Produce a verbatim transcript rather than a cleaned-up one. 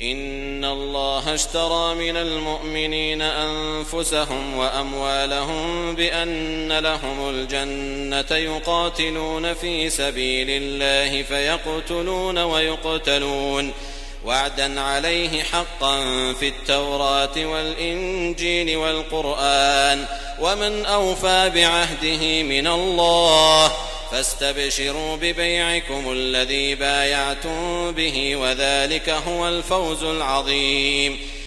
إن الله اشترى من المؤمنين أنفسهم وأموالهم بأن لهم الجنة يقاتلون في سبيل الله فيقتلون ويقتلون وعدا عليه حقا في التوراة والإنجيل والقرآن ومن أوفى بعهده من الله فاستبشروا ببيعكم الذي بايعتم به وذلك هو الفوز العظيم.